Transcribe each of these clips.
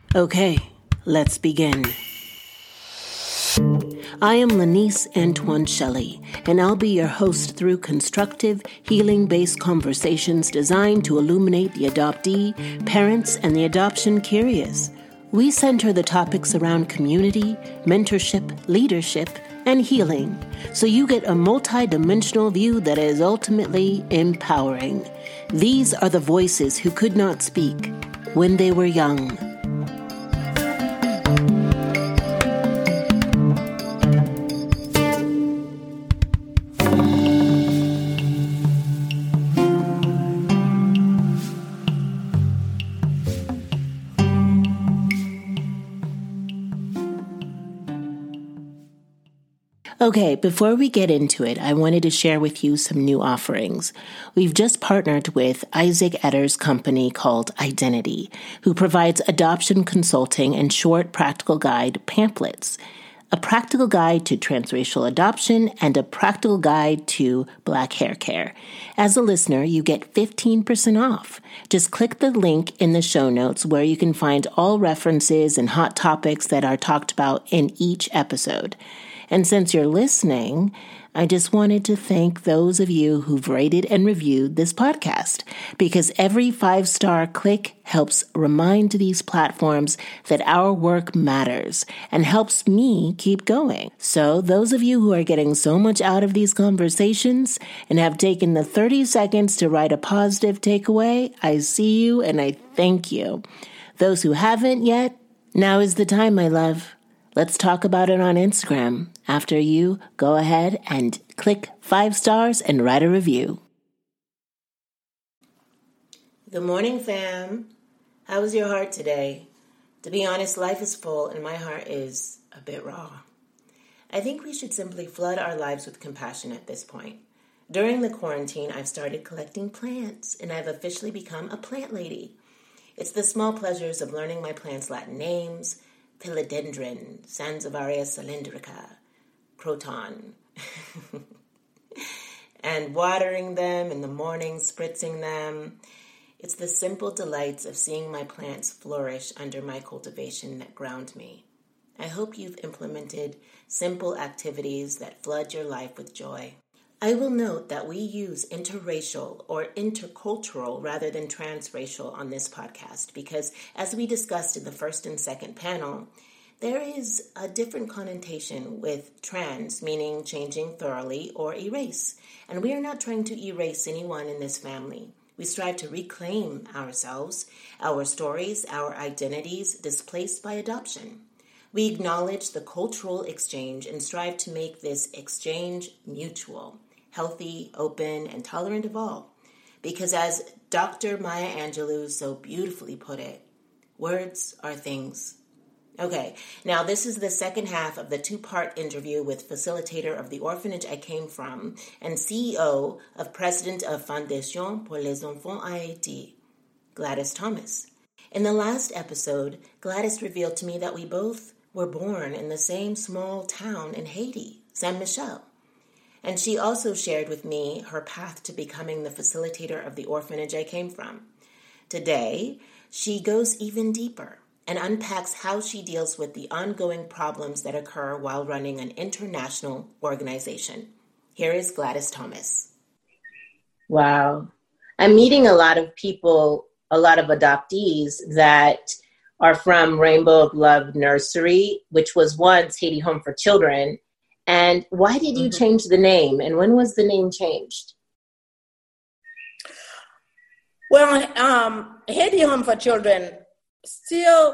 Okay, let's begin. I am Lanice Antoine Shelley, and I'll be your host through constructive, healing-based conversations designed to illuminate the adoptee, parents, and the adoption curious. We center the topics around community, mentorship, leadership, and healing, so you get a multi-dimensional view that is ultimately empowering. These are the voices who could not speak when they were young. Okay, before we get into it, I wanted to share with you some new offerings. We've just partnered with Isaac Etter's company called Identity, who provides adoption consulting and short practical guide pamphlets, a practical guide to transracial adoption, and a practical guide to Black hair care. As a listener, you get 15% off. Just click the link in the show notes where you can find all references and hot topics that are talked about in each episode. And since you're listening, I just wanted to thank those of you who've rated and reviewed this podcast, because every 5-star click helps remind these platforms that our work matters and helps me keep going. So those of you who are getting so much out of these conversations and have taken the 30 seconds to write a positive takeaway, I see you and I thank you. Those who haven't yet, now is the time, my love. Let's talk about it on Instagram after you go ahead and click 5 stars and write a review. Good morning, fam. How was your heart today? To be honest, life is full and my heart is a bit raw. I think we should simply flood our lives with compassion at this point. During the quarantine, I've started collecting plants and I've officially become a plant lady. It's the small pleasures of learning my plants' Latin names: Philodendron, Sansevieria cylindrica, Croton, and watering them in the morning, spritzing them. It's the simple delights of seeing my plants flourish under my cultivation that ground me. I hope you've implemented simple activities that flood your life with joy. I will note that we use interracial or intercultural rather than transracial on this podcast because, as we discussed in the first and second panel, there is a different connotation with trans, meaning changing thoroughly or erase. And we are not trying to erase anyone in this family. We strive to reclaim ourselves, our stories, our identities displaced by adoption. We acknowledge the cultural exchange and strive to make this exchange mutual, healthy, open, and tolerant of all. Because as Dr. Maya Angelou so beautifully put it, words are things. Okay, now this is the second half of the 2-part interview with facilitator of the orphanage I came from and CEO of President of Fondation pour les Enfants à Haïti, Gladys Thomas. In the last episode, Gladys revealed to me that we both were born in the same small town in Haiti, Saint Michel. And she also shared with me her path to becoming the facilitator of the orphanage I came from. Today, she goes even deeper and unpacks how she deals with the ongoing problems that occur while running an international organization. Here is Gladys Thomas. Wow. I'm meeting a lot of people, a lot of adoptees that are from Rainbow of Love Nursery, which was once Haiti Home for Children. And why did you change the name? And when was the name changed? Well, Haiti Home for Children still,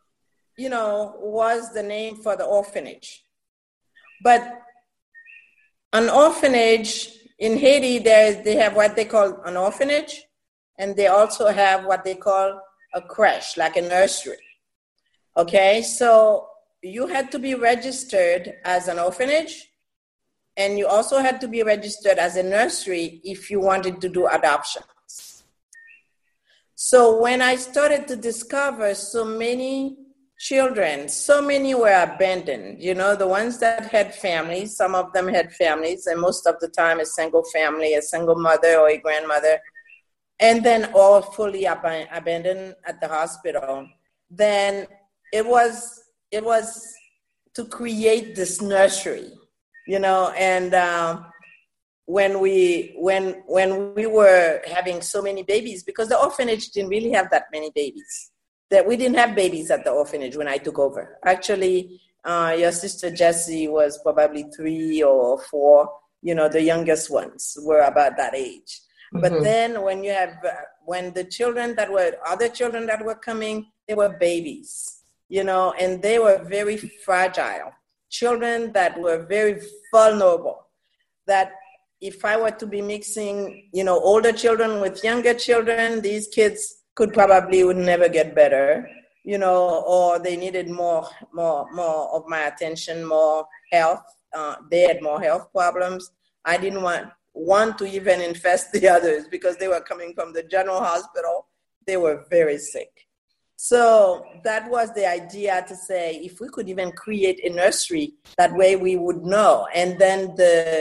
was the name for the orphanage. But an orphanage in Haiti, they have what they call an orphanage, and they also have what they call a creche, like a nursery. Okay, so you had to be registered as an orphanage, and you also had to be registered as a nursery if you wanted to do adoptions. So when I started to discover so many children, so many were abandoned, the ones that had families, some of them had families, and most of the time a single family, a single mother or a grandmother, and then all fully abandoned at the hospital. Then it was to create this nursery, and when we were having so many babies, because the orphanage didn't really have that many babies, that we didn't have babies at the orphanage when I took over. Actually, your sister Jessie was probably 3 or 4. The youngest ones were about that age. Mm-hmm. But then when the other children that were coming, they were babies, and they were very fragile. Children that were very vulnerable, that if I were to be mixing, older children with younger children, these kids would never get better, or they needed more of my attention, more health. They had more health problems. I didn't want to even infest the others because they were coming from the general hospital. They were very sick. So that was the idea, to say, if we could even create a nursery, that way we would know. And then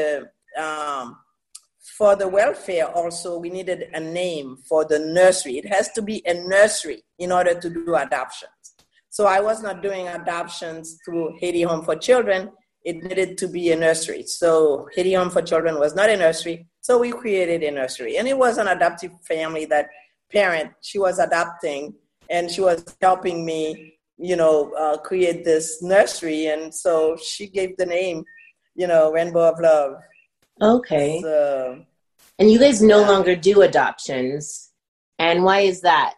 for the welfare also, we needed a name for the nursery. It has to be a nursery in order to do adoptions. So I was not doing adoptions through Haiti Home for Children. It needed to be a nursery. So Haiti Home for Children was not a nursery. So we created a nursery. And it was an adoptive family, that parent, she was adopting, and she was helping me, create this nursery. And so she gave the name, Rainbow of Love. Okay. So, and you guys no longer do adoptions. And why is that?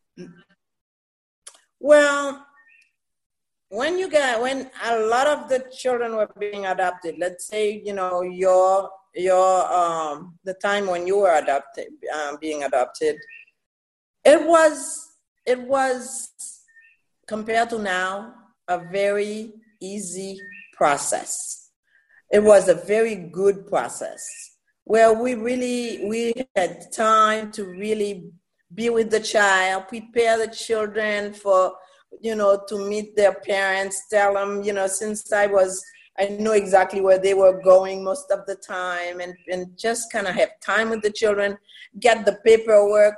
Well, when a lot of the children were being adopted, let's say, your the time when you were being adopted, it was compared to now a very easy process. It was a very good process where we had time to really be with the child, prepare the children for, to meet their parents, tell them, since I know exactly where they were going most of the time, and just kind of have time with the children, get the paperwork.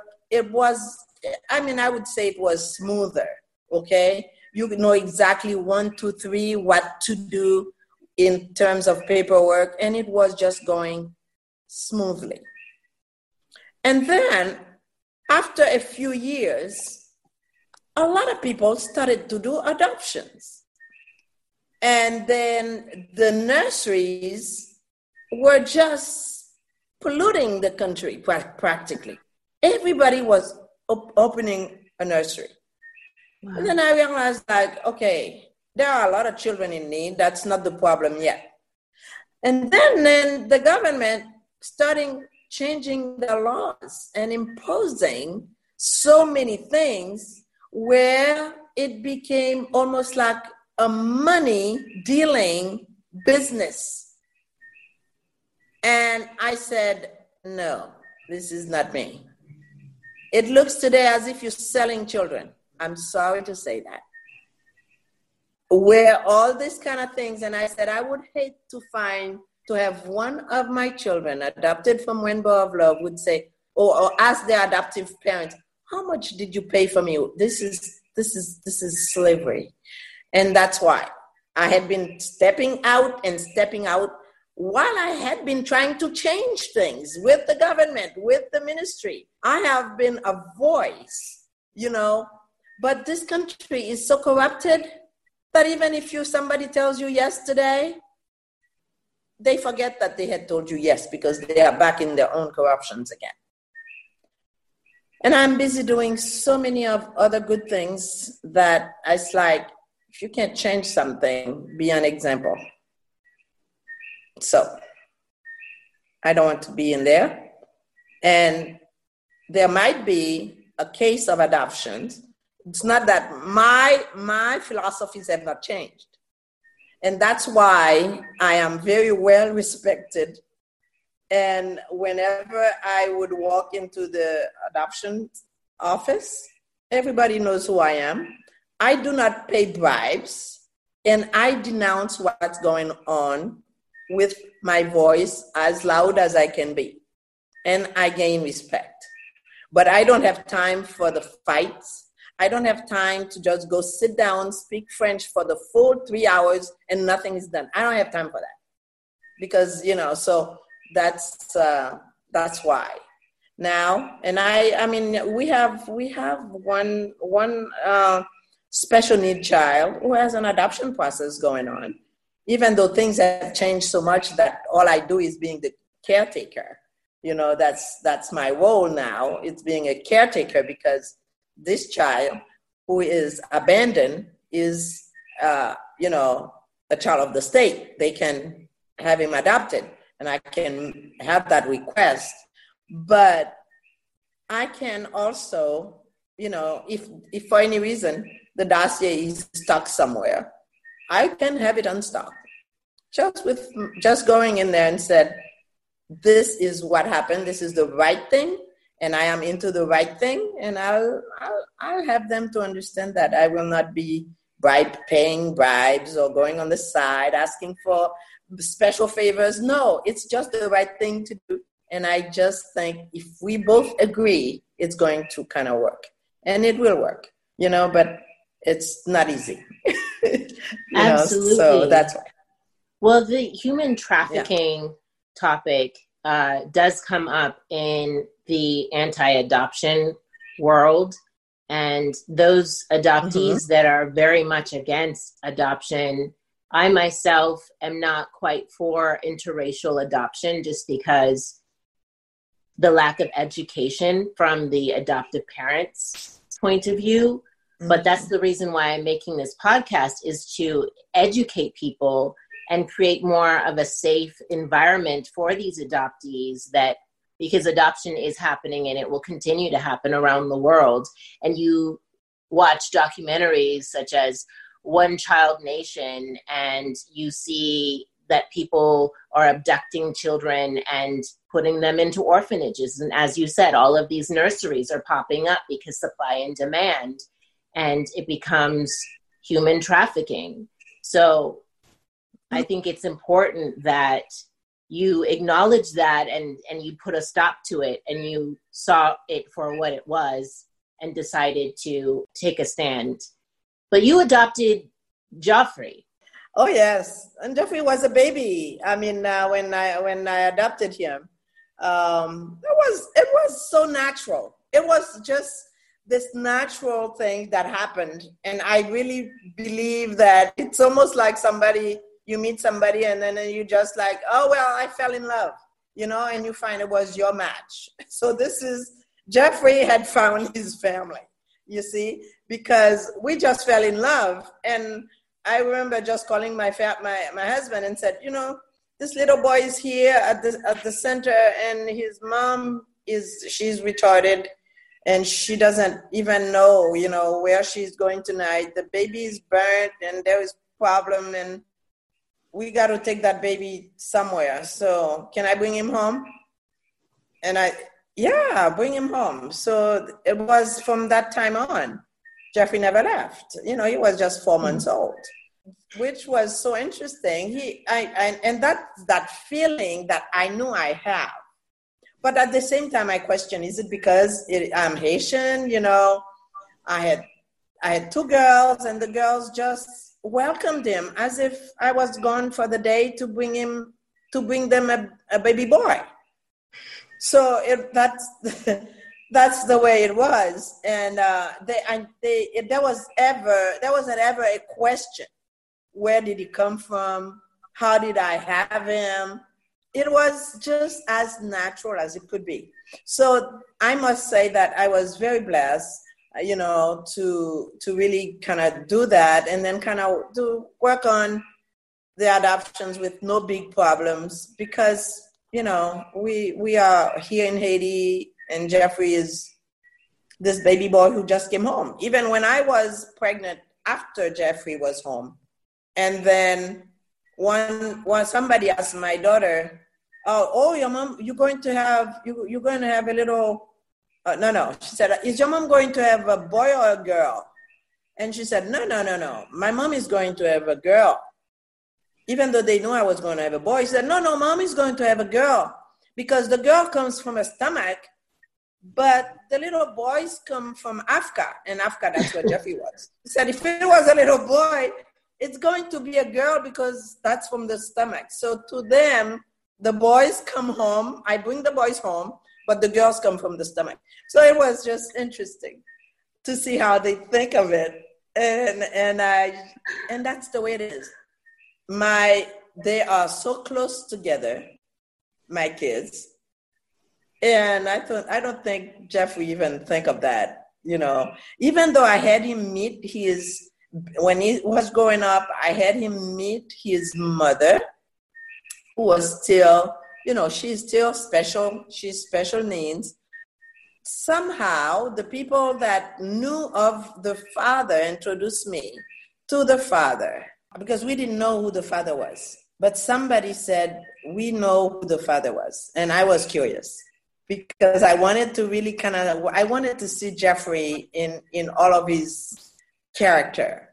I would say it was smoother, okay? You know exactly 1, 2, 3, what to do in terms of paperwork, and it was just going smoothly. And then after a few years, a lot of people started to do adoptions. And then the nurseries were just polluting the country practically. Everybody was opening a nursery. Wow. And then I realized, okay, there are a lot of children in need. That's not the problem yet. And then the government starting changing the laws and imposing so many things where it became almost like a money dealing business. And I said, no, this is not me. It looks today as if you're selling children. I'm sorry to say that. Where all these kind of things, and I said, I would hate to have one of my children adopted from Rainbow of Love would say, or ask their adoptive parents, how much did you pay for me? This is slavery. And that's why I had been stepping out while I had been trying to change things with the government, with the ministry. I have been a voice, but this country is so corrupted that even if somebody tells you yes today, they forget that they had told you yes because they are back in their own corruptions again. And I'm busy doing so many of other good things that it's like, if you can't change something, be an example. So I don't want to be in there. And there might be a case of adoptions. It's not that my philosophies have not changed. And that's why I am very well respected. And whenever I would walk into the adoption office, everybody knows who I am. I do not pay bribes, and I denounce what's going on with my voice as loud as I can be. And I gain respect. But I don't have time for the fights. I don't have time to just go sit down, speak French for the full 3 hours and nothing is done. I don't have time for that because, so that's why. Now, and I mean, we have one special need child who has an adoption process going on, even though things have changed so much that all I do is being the caretaker. That's my role now. It's being a caretaker because this child who is abandoned is, a child of the state. They can have him adopted and I can have that request. But I can also, if for any reason the dossier is stuck somewhere, I can have it unstuck. Just going in there and said, this is what happened. This is the right thing, and I am into the right thing. And I'll have them to understand that I will not be paying bribes or going on the side asking for special favors. No, it's just the right thing to do. And I just think if we both agree, it's going to kind of work. And it will work, but it's not easy. Absolutely. So that's why. Well, the human trafficking topic does come up in the anti-adoption world. And those adoptees that are very much against adoption, I myself am not quite for interracial adoption just because the lack of education from the adoptive parents' point of view. But that's the reason why I'm making this podcast, is to educate people and create more of a safe environment for these adoptees, because adoption is happening and it will continue to happen around the world. And you watch documentaries such as One Child Nation, and you see that people are abducting children and putting them into orphanages. And as you said, all of these nurseries are popping up because supply and demand, and it becomes human trafficking. So I think it's important that you acknowledge that and you put a stop to it, and you saw it for what it was and decided to take a stand. But you adopted Joffrey. Oh yes, and Joffrey was a baby. I mean, when I adopted him, it was so natural. It was just this natural thing that happened, and I really believe that it's almost like you meet somebody and then you just like, oh well, I fell in love, and you find it was your match. So Jeffrey had found his family, you see, because we just fell in love. And I remember just calling my husband and said, this little boy is here at the center, and his mom she's retarded, and she doesn't even know, where she's going tonight. The baby is burnt, and there is problem, and we got to take that baby somewhere. So can I bring him home? And bring him home. So it was from that time on, Jeffrey never left. He was just 4 months old, which was so interesting. And that's that feeling that I knew I have. But at the same time, I question, is it because I'm Haitian? I had two girls, and the girls just welcomed him as if I was gone for the day to bring them a baby boy. So that's the way it was. And there wasn't ever a question. Where did he come from? How did I have him? It was just as natural as it could be. So I must say that I was very blessed, to really kind of do that, and then kind of to work on the adoptions with no big problems, because, we are here in Haiti, and Jeffrey is this baby boy who just came home. Even when I was pregnant after Jeffrey was home. And then when somebody asked my daughter, oh, your mom, you're going to have a little, no. She said, is your mom going to have a boy or a girl? And she said, no. My mom is going to have a girl. Even though they knew I was going to have a boy, she said, no, mom is going to have a girl, because the girl comes from a stomach but the little boys come from Africa, and Africa, that's where Jeffrey was. He said, if it was a little boy, it's going to be a girl because that's from the stomach. So to them, the boys come home. I bring the boys home, but the girls come from the stomach. So it was just interesting to see how they think of it. And that's the way it is. They are so close together, my kids. And I don't think Jeffrey even think of that, even though I had him meet when he was growing up, I had him meet his mother, who was still, she's still special. She's special needs. Somehow, the people that knew of the father introduced me to the father, because we didn't know who the father was. But somebody said, we know who the father was. And I was curious because I wanted to really I wanted to see Jeffrey in all of his character,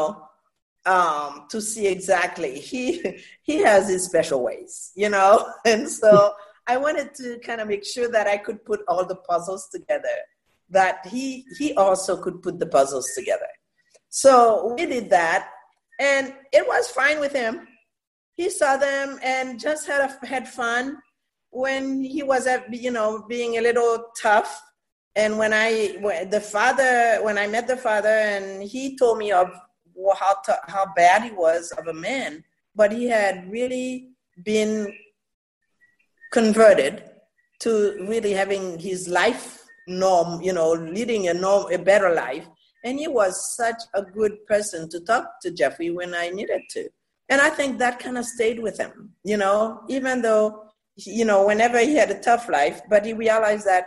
to see exactly. He has his special ways, and so I wanted to kind of make sure that I could put all the puzzles together, that he also could put the puzzles together. So we did that, and it was fine with him. He saw them and just had fun when he was being a little tough. And when I met the father, and he told me of how bad he was of a man, but he had really been converted to really having his life norm, leading a better life. And he was such a good person to talk to Jeffrey when I needed to. And I think that kind of stayed with him, even though, whenever he had a tough life, but he realized that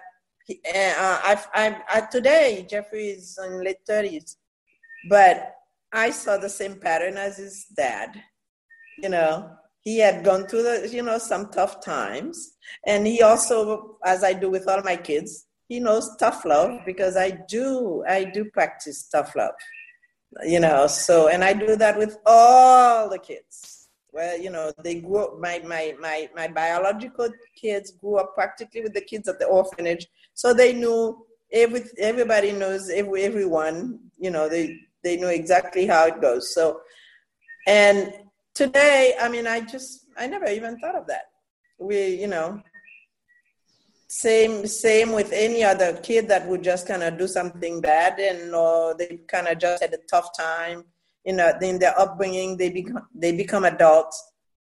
today, Jeffrey is in late 30s, but I saw the same pattern as his dad. He had gone through some tough times, and he also, as I do with all my kids, he knows tough love, because I do practice tough love, so, and I do that with all the kids. Well, they grew up, my biological kids grew up practically with the kids at the orphanage. So they knew everybody knows everyone, they know exactly how it goes. So, and today, I never even thought of that. Same with any other kid that would just kind of do something bad, and they kind of just had a tough time, in their upbringing, they become adults.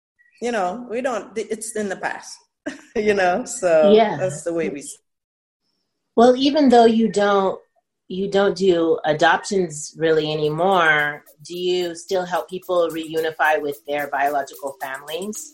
It's in the past, so yeah. That's the way we see it. Well, even though you don't do adoptions really anymore, do you still help people reunify with their biological families?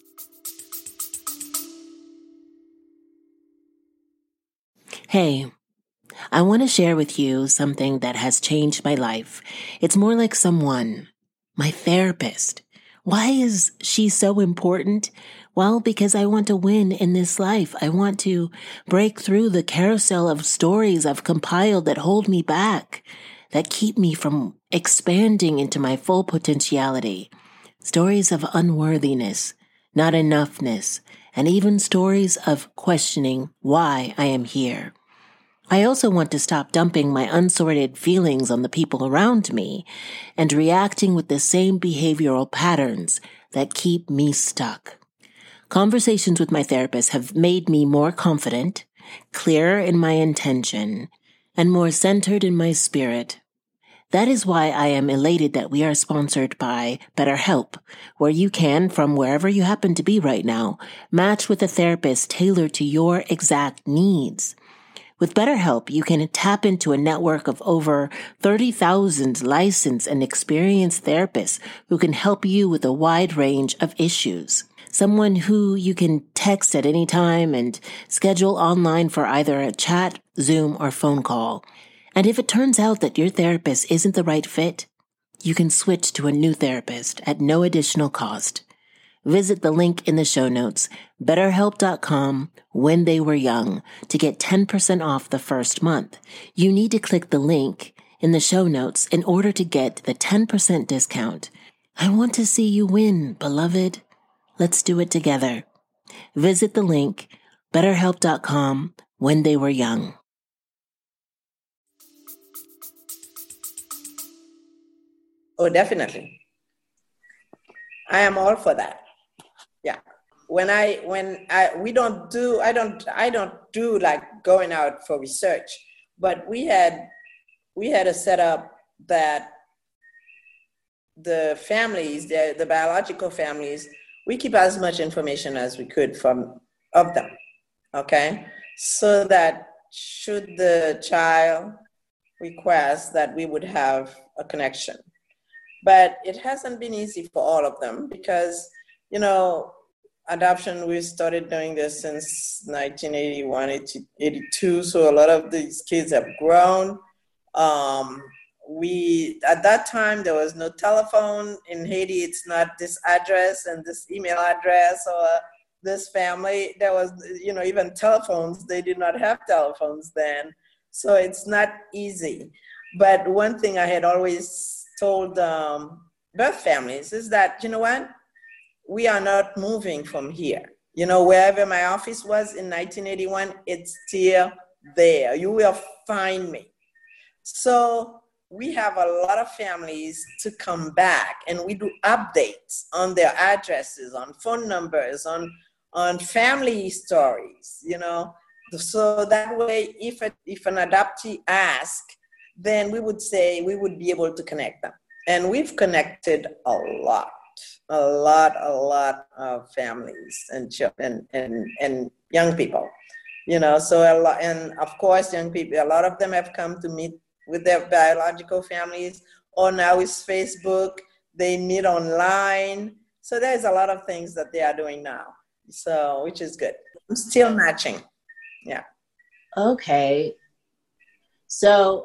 Hey, I want to share with you something that has changed my life. It's more like someone, my therapist. Why is she so important? Well, because I want to win in this life. I want to break through the carousel of stories I've compiled that hold me back, that keep me from expanding into my full potentiality. Stories of unworthiness, not enoughness, and even stories of questioning why I am here. I also want to stop dumping my unsorted feelings on the people around me and reacting with the same behavioral patterns that keep me stuck. Conversations with my therapist have made me more confident, clearer in my intention, and more centered in my spirit. That is why I am elated that we are sponsored by BetterHelp, where you can, from wherever you happen to be right now, match with a therapist tailored to your exact needs. With BetterHelp, you can tap into a network of over 30,000 licensed and experienced therapists who can help you with a wide range of issues. Someone who you can text at any time and schedule online for either a chat, Zoom, or phone call. And if it turns out that your therapist isn't the right fit, you can switch to a new therapist at no additional cost. Visit the link in the show notes, betterhelp.com, when they were young, to get 10% off the first month. You need to click the link in the show notes in order to get the 10% discount. I want to see you win, beloved. Let's do it together. Visit the link, betterhelp.com, when they were young. Oh, definitely. I am all for that. Yeah. I don't do like going out for research, but we had a setup that the families, the biological families, we keep as much information as we could of them, okay? So that should the child request that we would have a connection. But it hasn't been easy for all of them because, adoption, we started doing this since 1981, 82. So a lot of these kids have grown. At that time, there was no telephone. In Haiti, it's not this address and this email address or this family. There was, even telephones, they did not have telephones then. So it's not easy. But one thing I had always told birth families is that, you know what? We are not moving from here. Wherever my office was in 1981, it's still there. You will find me. So we have a lot of families to come back, and we do updates on their addresses, on phone numbers, on family stories, So that way, if an adoptee asks, then we would say we would be able to connect them. And we've connected a lot of families and children and young people, so a lot. And of course, young people, a lot of them have come to meet with their biological families, or now with Facebook, they meet online. So there's a lot of things that they are doing now. So, which is good. I'm still matching. Yeah. Okay. So,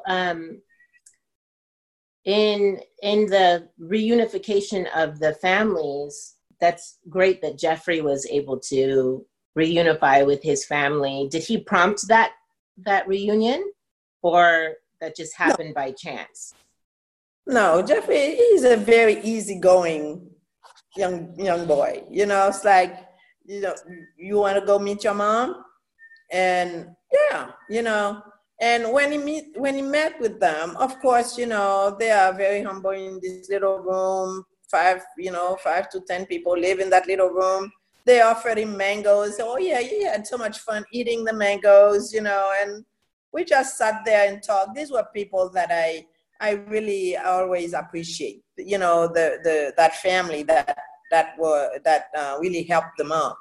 in the reunification of the families, that's great that Jeffrey was able to reunify with his family. Did he prompt that reunion, or that just happened by chance? No, Jeffrey, he's a very easygoing young boy. It's like, you want to go meet your mom? And yeah, and when he met with them, of course, they are very humble in this little room. 5 to 10 people live in that little room. They offered him mangoes. Oh yeah, he had so much fun eating the mangoes, and we just sat there and talked. These were people that I really always appreciate, that family that really helped them out,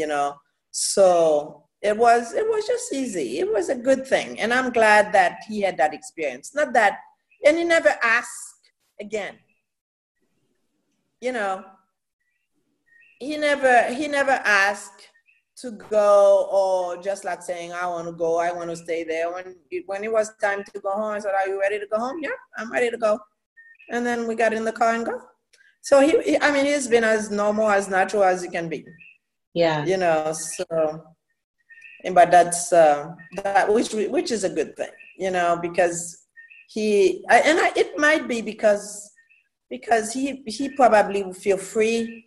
So it was just easy. It was a good thing. And I'm glad that he had that experience. Not that, and he never asked again. He never asked to go, or just like saying, I want to go, I want to stay there. When it was time to go home, I said, are you ready to go home? Yeah, I'm ready to go. And then we got in the car and go. So he's been as normal, as natural as he can be. Yeah. So, but that's that which is a good thing, because it might be because he probably will feel free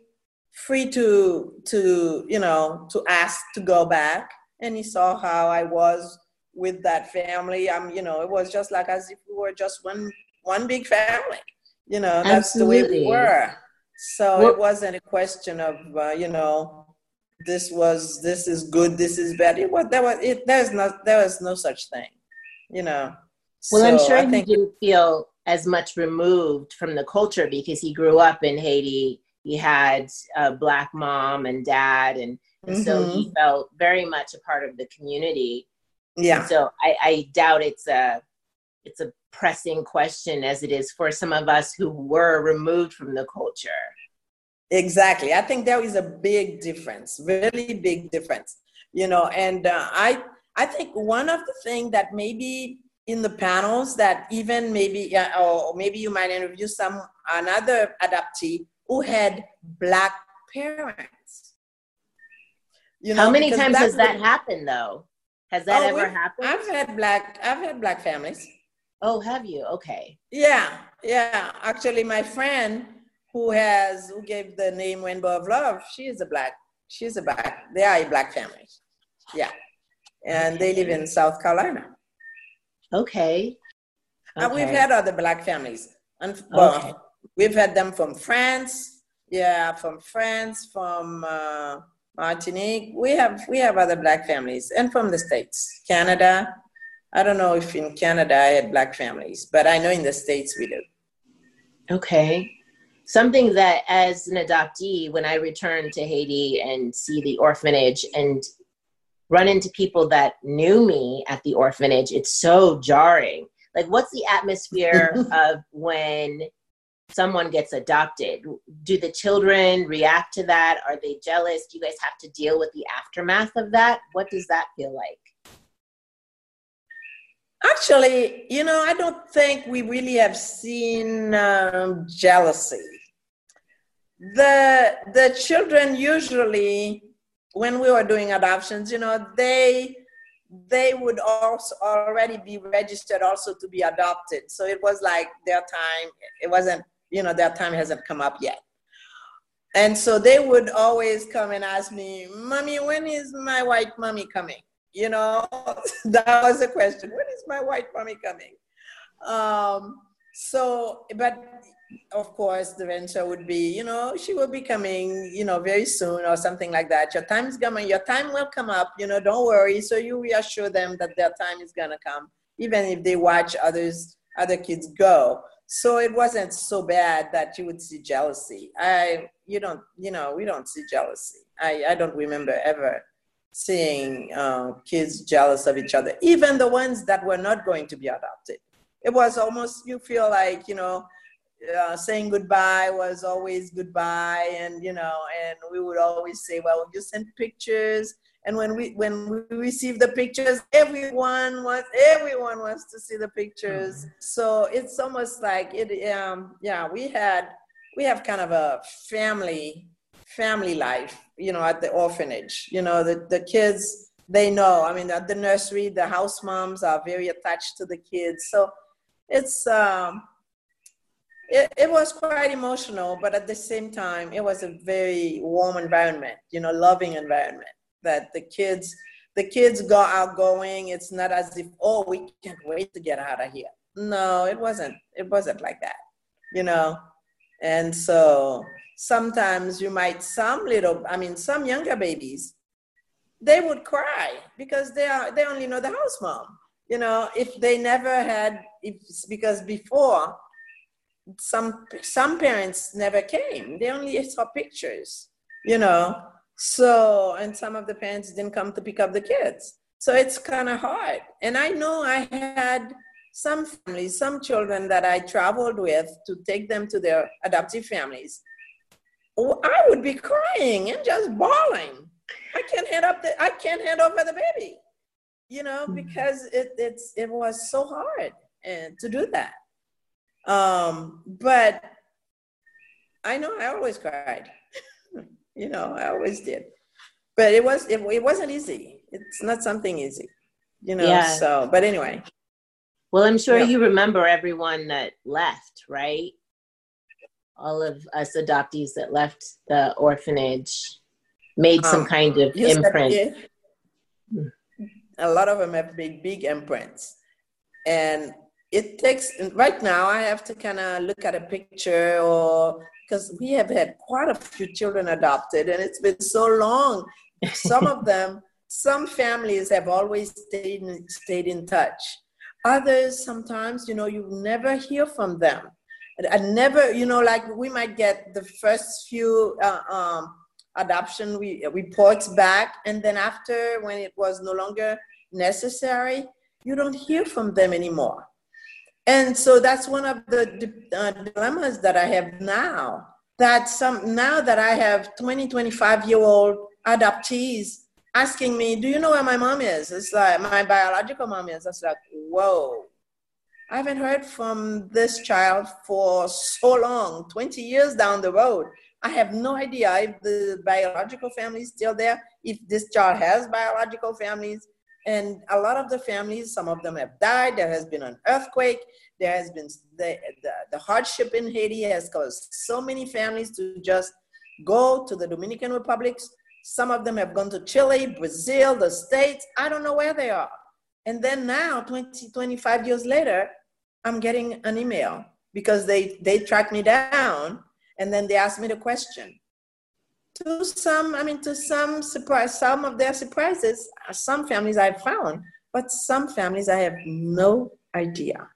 to ask to go back, and he saw how I was with that family. It was just like as if we were just one big family. That's Absolutely. The way we were. So it wasn't a question of this is good, this is bad. There was no such thing. Well, I'm sure he didn't feel as much removed from the culture because he grew up in Haiti. He had a Black mom and dad, and so he felt very much a part of the community. Yeah. And so I doubt it's a pressing question as it is for some of us who were removed from the culture. Exactly. I think there is a big difference, really big difference, and I think one of the things that maybe in the panels that even maybe, or maybe you might interview another adoptee who had Black parents. How many times has that happened though? Has that ever happened? I've had Black families. Oh, have you? Okay. Yeah. Actually, my friend who gave the name Rainbow of Love, she's a Black. They are a Black family. Yeah. and they live in South Carolina. Okay. We've had other Black families. And Okay. we've had them from France. Yeah, from France, from Martinique. We have other Black families, and from the States, Canada. I don't know if in Canada I had Black families, but I know in the States we do. Okay. Something that as an adoptee, when I return to Haiti and see the orphanage and run into people that knew me at the orphanage, it's so jarring. Like, what's the atmosphere of when someone gets adopted? Do the children react to that? Are they jealous? Do you guys have to deal with the aftermath of that? What does that feel like? Actually, I don't think we really have seen jealousy. The children usually, when we were doing adoptions, they would also already be registered also to be adopted. So it was like their time, it wasn't, their time hasn't come up yet. And so they would always come and ask me, Mommy, when is my white mommy coming? That was the question. When is my white mommy coming? But of course, the answer would be, she will be coming, very soon or something like that. Your time is coming. Your time will come up. Don't worry. So you reassure them that their time is gonna come, even if they watch other kids go. So it wasn't so bad that you would see jealousy. We don't see jealousy. I don't remember ever seeing kids jealous of each other, even the ones that were not going to be adopted. It was almost, you feel like, saying goodbye was always goodbye. And we would always say, well, you send pictures. And when we receive the pictures, everyone wants to see the pictures. Mm-hmm. So it's almost like it. We have kind of a family life, at the orphanage. The kids, they know. I mean, at the nursery, the house moms are very attached to the kids. So it's it was quite emotional, but at the same time, it was a very warm environment, loving environment. That the kids go outgoing. It's not as if, oh, we can't wait to get out of here. No, it wasn't like that, And so sometimes some younger babies, they would cry because they only know the house mom. If they never had, because before some parents never came. They only saw pictures, So, and some of the parents didn't come to pick up the kids. So it's kind of hard. And I know I had some families, some children that I traveled with to take them to their adoptive families. I would be crying and just bawling. I can't hand over the baby, because it was so hard to do that. But I know I always cried. I always did. But it wasn't easy. It's not something easy, Yeah. So, but anyway. Well, I'm sure you remember everyone that left, right? All of us adoptees that left the orphanage made some kind of imprint. A lot of them have made big imprints. And it takes, right now, I have to kind of look at a picture, because we have had quite a few children adopted, and it's been so long. Some of them, some families have always stayed in touch. Others, sometimes, you never hear from them. I never, like we might get the first few adoption reports back, and then after, when it was no longer necessary, you don't hear from them anymore. And so that's one of the dilemmas that I have now. Now that I have 25-year-old adoptees asking me, do you know where my mom is? It's like, my biological mom is. It's like, whoa. I haven't heard from this child for so long, 20 years down the road. I have no idea if the biological family is still there, if this child has biological families. And a lot of the families, some of them have died. There has been an earthquake. There has been the hardship in Haiti has caused so many families to just go to the Dominican Republic, Some of them have gone to Chile, Brazil, the States. I don't know where they are. And then now, 20, 25 years later, I'm getting an email because they track me down, and then they ask me the question. To some surprise, some of their surprises, some families I've found, but some families I have no idea.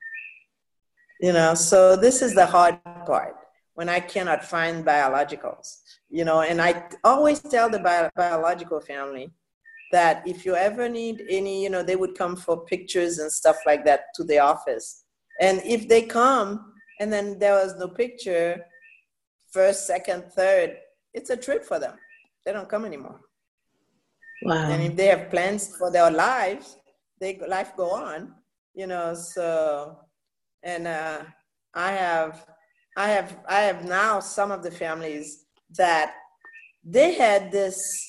So this is the hard part, when I cannot find biologicals, and I always tell the biological family that if you ever need any, they would come for pictures and stuff like that to the office. And if they come and then there was no picture, first, second, third, it's a trip for them. They don't come anymore. Wow. And if they have plans for their lives, life go on, so, and I have now some of the families that they had this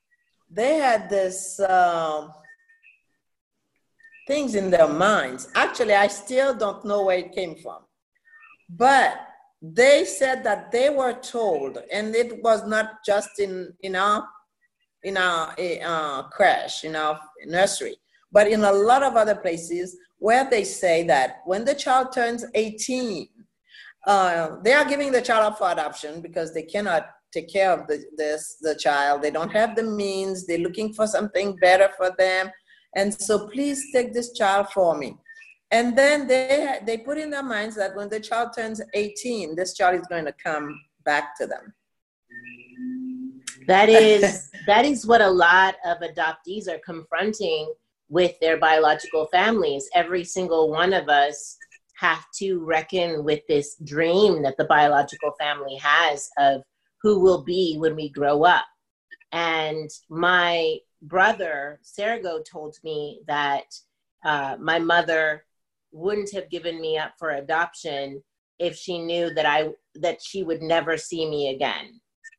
things in their minds. Actually, I still don't know where it came from, but they said that they were told, and it was not just in our crash, in our nursery, but in a lot of other places where they say that when the child turns 18, they are giving the child up for adoption because they cannot take care of the child. They don't have the means. They're looking for something better for them. And so please take this child for me. And then they put in their minds that when the child turns 18, this child is going to come back to them. That is what a lot of adoptees are confronting with their biological families. Every single one of us have to reckon with this dream that the biological family has of who we'll be when we grow up. And my brother, Sergo, told me that my mother wouldn't have given me up for adoption if she knew that she would never see me again.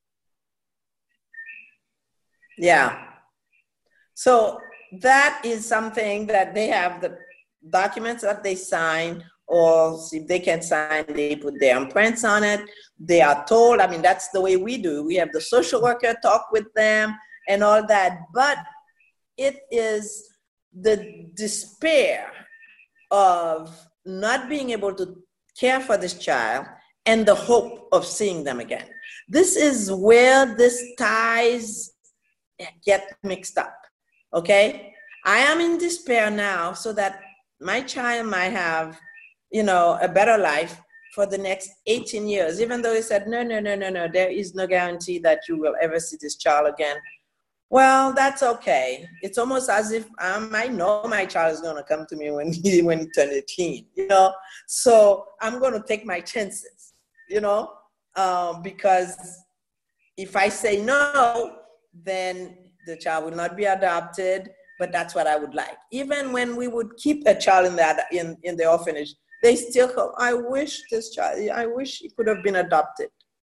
Yeah. So that is something that they have the documents that they sign, or if they can sign, they put their imprints on it. They are told, that's the way we do. We have the social worker talk with them and all that. But it is the despair of not being able to care for this child and the hope of seeing them again. This is where this ties get mixed up, okay? I am in despair now so that my child might have, a better life for the next 18 years, even though he said, no, there is no guarantee that you will ever see this child again. Well, that's okay. It's almost as if I know my child is going to come to me when he turns 18, So I'm going to take my chances, because if I say no, then the child will not be adopted, but that's what I would like. Even when we would keep a child in the orphanage, they still go, I wish he could have been adopted,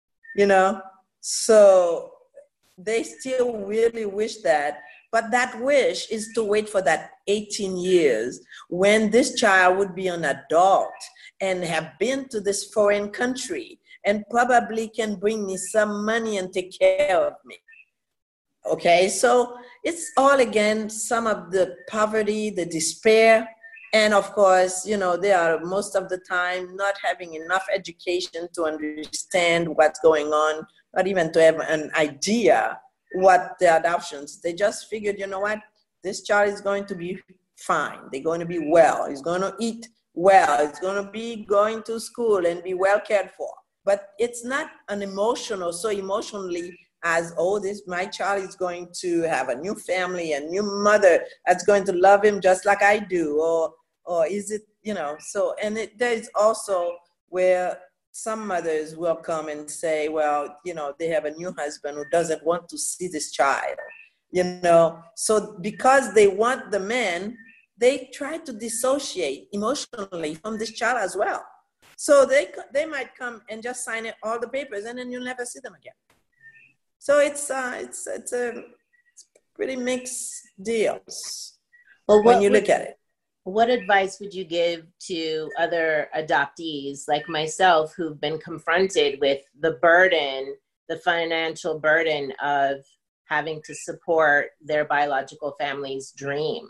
So they still really wish that, but that wish is to wait for that 18 years when this child would be an adult and have been to this foreign country and probably can bring me some money and take care of me. Okay, so it's all, again, some of the poverty, the despair, and of course, they are most of the time not having enough education to understand what's going on, not even to have an idea what the adoptions. They just figured, this child is going to be fine. They're going to be well. He's going to eat well. He's going to be going to school and be well cared for. But it's not so emotionally as, my child is going to have a new family, a new mother that's going to love him just like I do. Or is it, so, and there is also where some mothers will come and say, well, they have a new husband who doesn't want to see this child, So because they want the man, they try to dissociate emotionally from this child as well. So they might come and just sign all the papers, and then you'll never see them again. So it's a pretty mixed deals when you look at it. What advice would you give to other adoptees like myself who've been confronted with the financial burden of having to support their biological family's dream?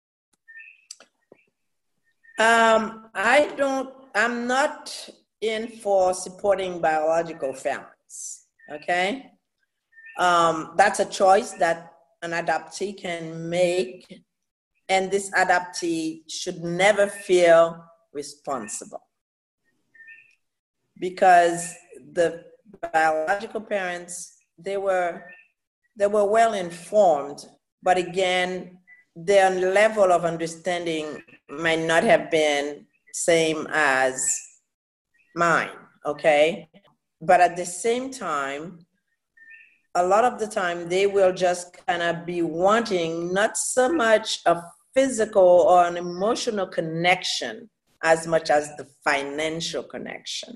I'm not in for supporting biological families, okay? That's a choice that an adoptee can make, and this adoptee should never feel responsible, because the biological parents, they were well informed, but again, their level of understanding might not have been same as mine, okay? But at the same time, a lot of the time they will just kind of be wanting not so much a physical or an emotional connection as much as the financial connection.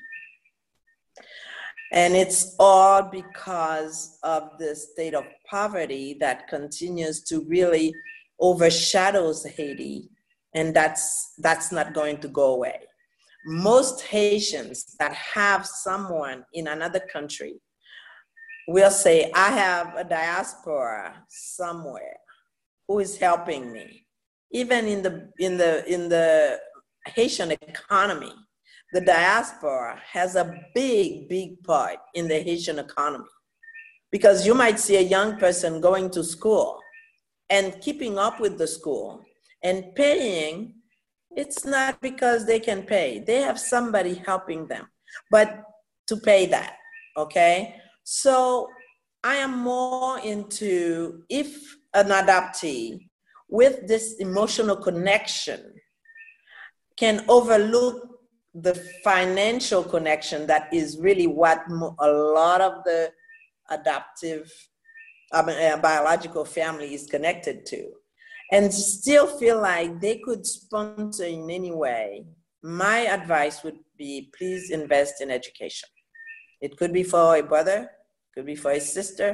And it's all because of the state of poverty that continues to really overshadows Haiti, and that's not going to go away. Most Haitians that have someone in another country will say, I have a diaspora somewhere who is helping me. Even in the Haitian economy, the diaspora has a big part in the Haitian economy, because you might see a young person going to school and keeping up with the school and paying. It's not because they can pay. They have somebody helping them, but to pay that, okay? So I am more into, if an adoptee with this emotional connection can overlook the financial connection that is really what a lot of the adoptive biological family is connected to, and still feel like they could sponsor in any way, my advice would be, please invest in education. It could be for a brother, could be for a sister,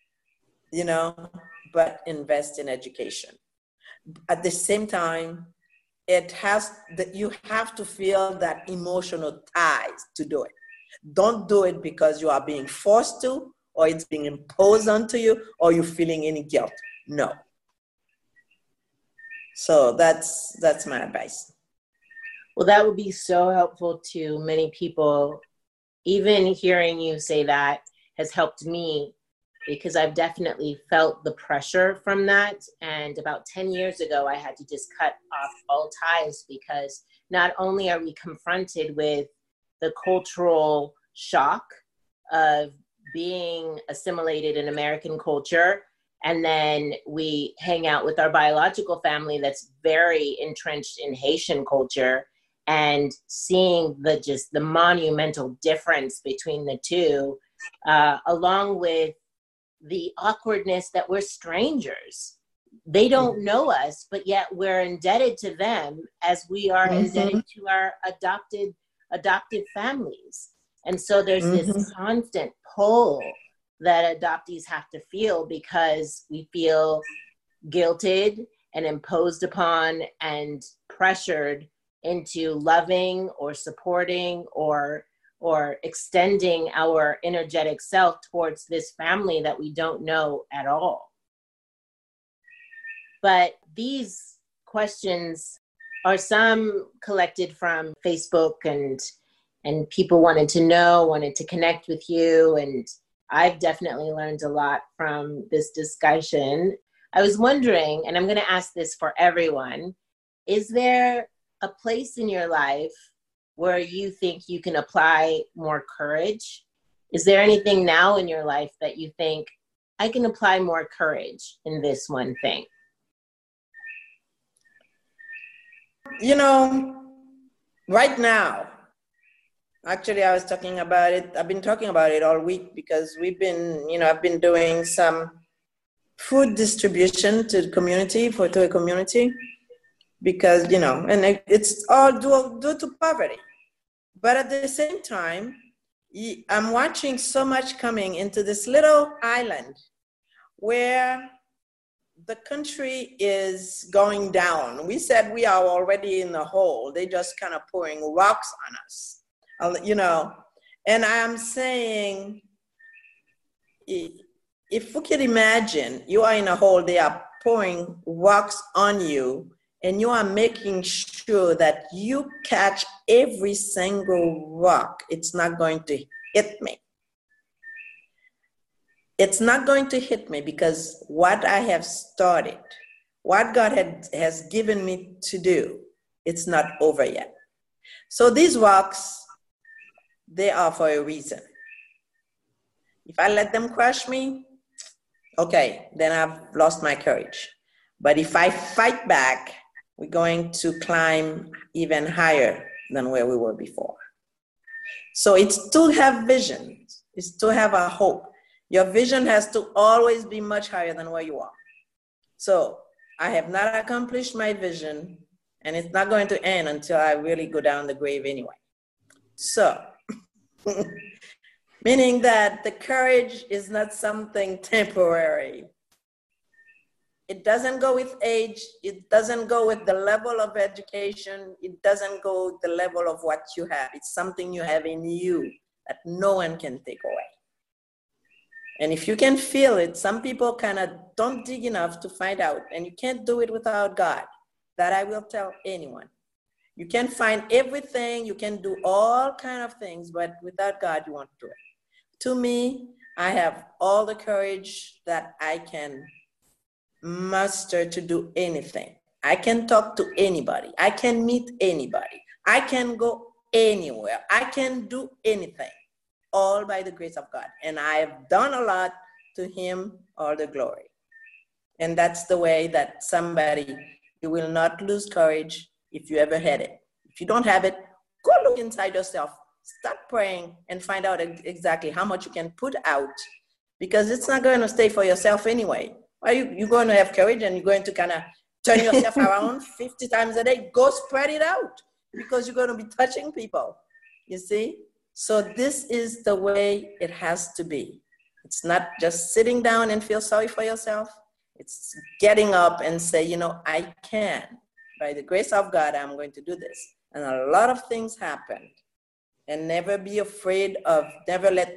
but invest in education. At the same time, you have to feel that emotional ties to do it. Don't do it because you are being forced to, or it's being imposed onto you, or you're feeling any guilt. No. So that's my advice. Well, that would be so helpful to many people. Even hearing you say that has helped me, because I've definitely felt the pressure from that. And about 10 years ago, I had to just cut off all ties, because not only are we confronted with the cultural shock of being assimilated in American culture, and then we hang out with our biological family that's very entrenched in Haitian culture, and seeing the monumental difference between the two, along with the awkwardness that we're strangers. They don't know us, but yet we're indebted to them as we are indebted to our adopted families. And so there's this constant pull that adoptees have to feel, because we feel guilted and imposed upon and pressured into loving or supporting or extending our energetic self towards this family that we don't know at all. But these questions are some collected from Facebook, and people wanted to connect with you. And I've definitely learned a lot from this discussion. I was wondering, and I'm going to ask this for everyone, is there a place in your life where you think you can apply more courage? Is there anything now in your life that you think, I can apply more courage in this one thing? Right now, actually, I was talking about it. I've been talking about it all week, because I've been doing some food distribution to a community, because, and it's all due to poverty. But at the same time, I'm watching so much coming into this little island where the country is going down. We said we are already in the hole. They just kind of pouring rocks on us, and I'm saying, if we can imagine you are in a hole, they are pouring rocks on you, and you are making sure that you catch every single rock. It's not going to hit me. It's not going to hit me because what I have started, what God has given me to do, it's not over yet. So these rocks, they are for a reason. If I let them crush me, okay, then I've lost my courage. But if I fight back, we're going to climb even higher than where we were before. So it's to have vision. It's to have a hope. Your vision has to always be much higher than where you are. So I have not accomplished my vision, and it's not going to end until I really go down the grave anyway. So, meaning that the courage is not something temporary. It doesn't go with age. It doesn't go with the level of education. It doesn't go with the level of what you have. It's something you have in you that no one can take away. And if you can feel it, some people kind of don't dig enough to find out, and you can't do it without God. That I will tell anyone. You can find everything, you can do all kind of things, but without God, you won't do it. To me, I have all the courage that I can muster to do anything. I can talk to anybody. I can meet anybody. I can go anywhere. I can do anything, all by the grace of God. And I have done a lot. To Him all the glory. And that's the way that somebody, you will not lose courage if you ever had it. If you don't have it, go look inside yourself. Start praying and find out exactly how much you can put out, because it's not going to stay for yourself anyway. Are you're going to have courage and you're going to kind of turn yourself around 50 times a day? Go spread it out, because you're going to be touching people, you see? So this is the way it has to be. It's not just sitting down and feel sorry for yourself. It's getting up and say, you know, I can. By the grace of God, I'm going to do this. And a lot of things happened. And never be afraid of, never let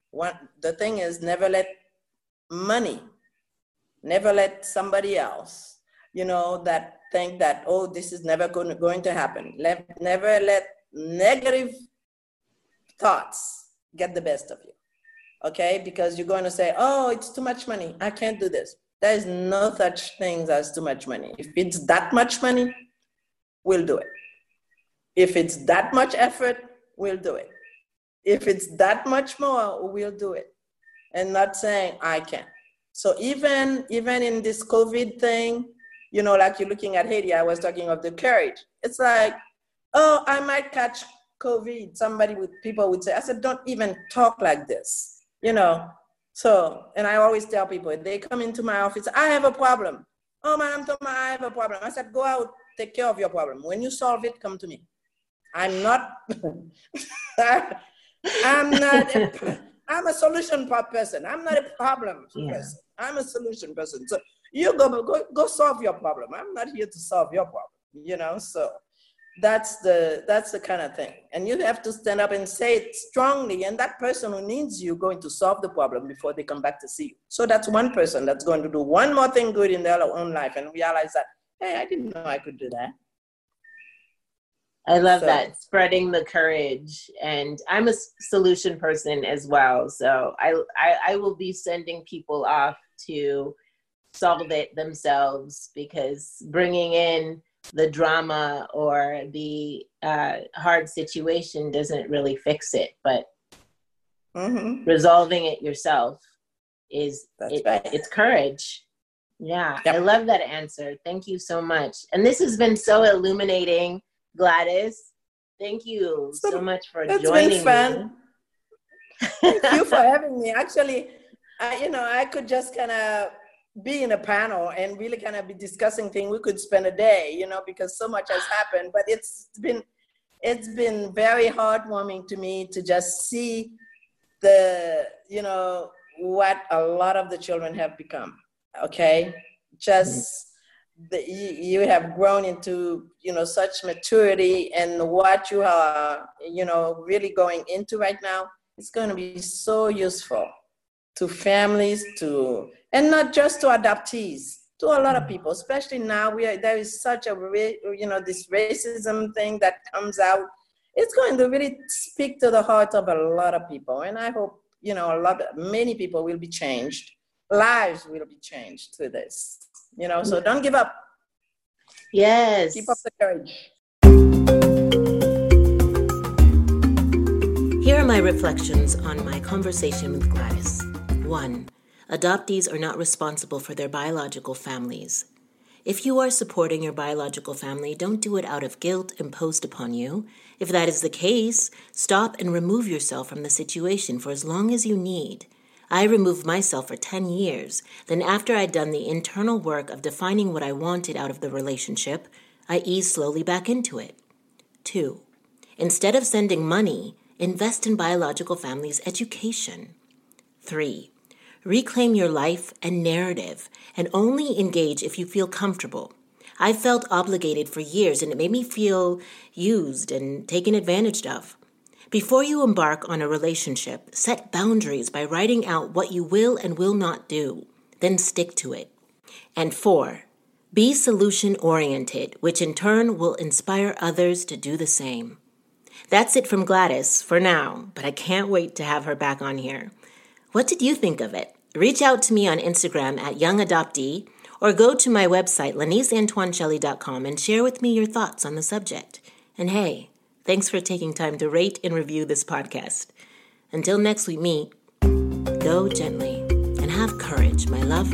money, never let somebody else, you know, that think that, oh, this is never going to happen. Never let negative thoughts get the best of you, okay? Because you're going to say, oh, it's too much money. I can't do this. There is no such thing as too much money. If it's that much money, we'll do it. If it's that much effort, we'll do it. If it's that much more, we'll do it. And not saying, I can't. So even in this COVID thing, you know, like you're looking at Haiti, I was talking of the courage. It's like, oh, I might catch COVID. People would say, I said, don't even talk like this, you know. So, and I always tell people, they come into my office, I have a problem. Oh, Madam Thomas, I have a problem. I said, go out, take care of your problem. When you solve it, come to me. I'm not, I'm a solution person. I'm not a problem person. I'm a solution person. So you go solve your problem. I'm not here to solve your problem, you know? So that's the kind of thing. And you have to stand up and say it strongly. And that person who needs you going to solve the problem before they come back to see you. So that's one person that's going to do one more thing good in their own life and realize that, hey, I didn't know I could do that. I love that, spreading the courage. And I'm a solution person as well. So I will be sending people off to solve it themselves, because bringing in the drama or the hard situation doesn't really fix it. But resolving it yourself it's courage. Yeah, yep. I love that answer. Thank you so much. And this has been so illuminating. Gladys, thank you so much for joining me. It's been fun. Thank you for having me. Actually, I could just kind of be in a panel and really kind of be discussing things. We could spend a day, you know, because so much has happened. But it's been very heartwarming to me to just see what a lot of the children have become. Okay, you have grown into, such maturity, and what you are, really going into right now, it's going to be so useful to families, and not just to adoptees, to a lot of people, especially now there is such this racism thing that comes out. It's going to really speak to the heart of a lot of people. And I hope, many people will be changed. Lives will be changed to this, so don't give up. Yes. Keep up the courage. Here are my reflections on my conversation with Gladys. 1. Adoptees are not responsible for their biological families. If you are supporting your biological family, don't do it out of guilt imposed upon you. If that is the case, stop and remove yourself from the situation for as long as you need. I removed myself for 10 years. Then after I'd done the internal work of defining what I wanted out of the relationship, I eased slowly back into it. 2. Instead of sending money, invest in biological families' education. 3. Reclaim your life and narrative, and only engage if you feel comfortable. I felt obligated for years, and it made me feel used and taken advantage of. Before you embark on a relationship, set boundaries by writing out what you will and will not do. Then stick to it. And 4, be solution-oriented, which in turn will inspire others to do the same. That's it from Gladys for now, but I can't wait to have her back on here. What did you think of it? Reach out to me on Instagram at YoungAdoptee or go to my website, LaniceAntoineShelley.com, and share with me your thoughts on the subject. And hey, thanks for taking time to rate and review this podcast. Until next we meet, go gently and have courage, my love.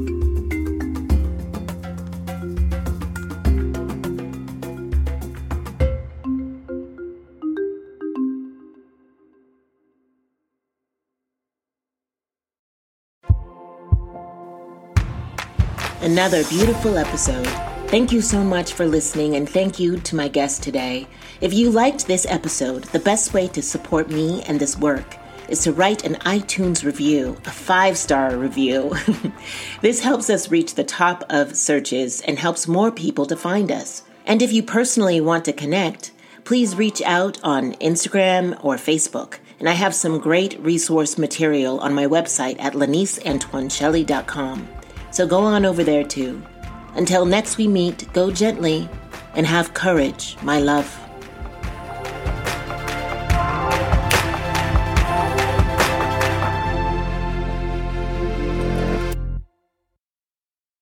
Another beautiful episode. Thank you so much for listening, and thank you to my guest today. If you liked this episode, the best way to support me and this work is to write an iTunes review, a 5-star review. This helps us reach the top of searches and helps more people to find us. And if you personally want to connect, please reach out on Instagram or Facebook. And I have some great resource material on my website at LaniceAntoineShelley.com. So go on over there too. Until next we meet, go gently and have courage, my love.